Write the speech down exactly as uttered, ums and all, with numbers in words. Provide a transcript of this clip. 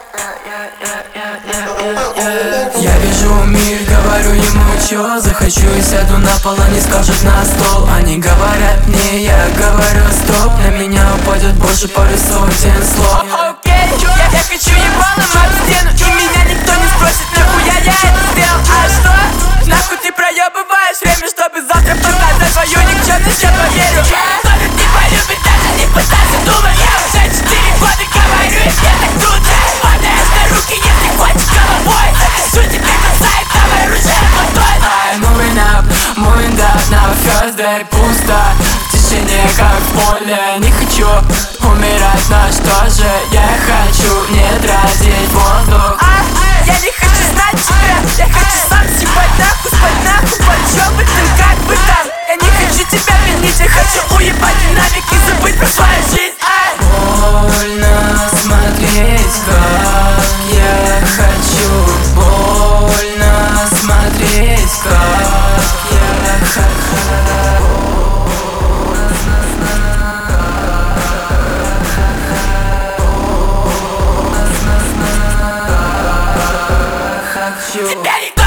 Я вижу мир, говорю ему чё захочу и сяду на пол, они скажут на стол. Они говорят мне, я говорю стоп. На меня упадет больше пары сотен слов. Окей, я, я хочу ебалом об стену, и меня никто не спросит, нахуя я это сделал. А что? Нахуй ты проебываешь время, чтобы завтра показать свою никчемность, я поверю. Кто-то не полюбит, даже не пытайся думать. Я уже четыре года говорю, и мне так круто. Падаешь на руки, если хочешь головой. Запишу тебе глаза и давай оружие водой. I'm moving up, moving down, now first day пусто. В тишине, как в поле, не хочу умирать, но что же я хочу не тратить воздух. А, я не хочу знать тебя, я хочу сам съебать нахуй, спать нахуй, под чёбытым, как бы там. Я не хочу тебя винить, я хочу уебать динамик и забыть про свою жизнь. Ай. Больно смотреть, как я хочу. Больно смотреть, как я хочу. Тебя не